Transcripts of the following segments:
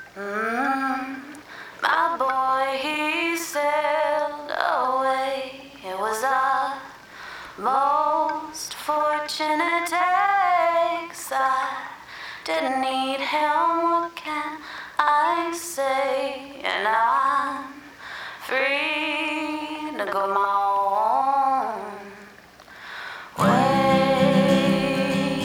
Mm, my boy, he sailed away. It was a most fortunate day, 'cause I didn't need him. What can I say? And I'm free to go my own way.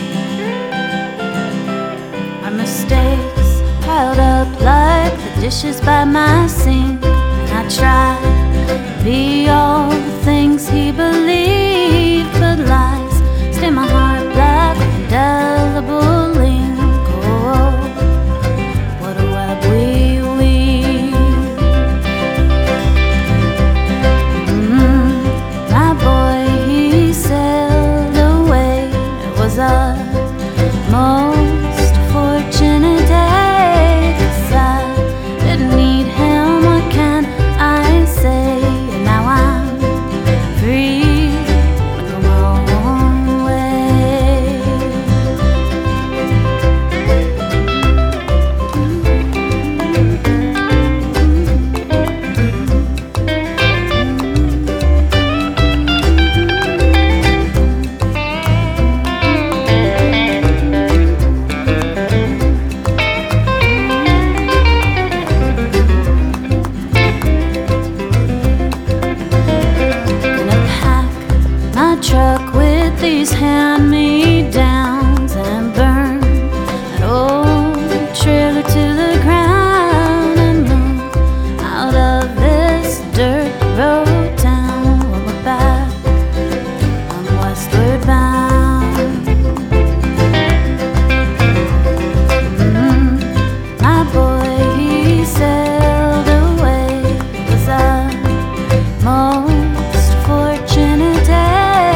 Our mistakes piled up like the dishes by my sink, and I tried to be all the things he believed, but lies stain my heart black with indelible ink. Oh, what a web we weave. My boy, he sailed away. It was a most fortunate day, 'cause I didn't need him. What can I say? And now I'm free to go my own way. Truck with these hand-me-downs and burn that old trailer to the ground and move out of this dirt road town. We'll look back, I'm westward bound. My boy, he sailed away. It was a most fortunate day.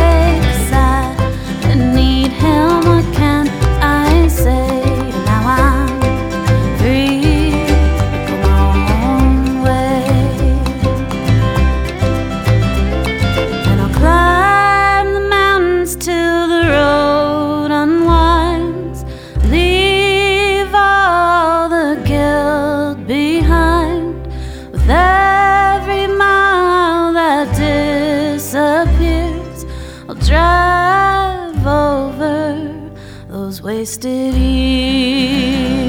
I'll drive over those wasted years.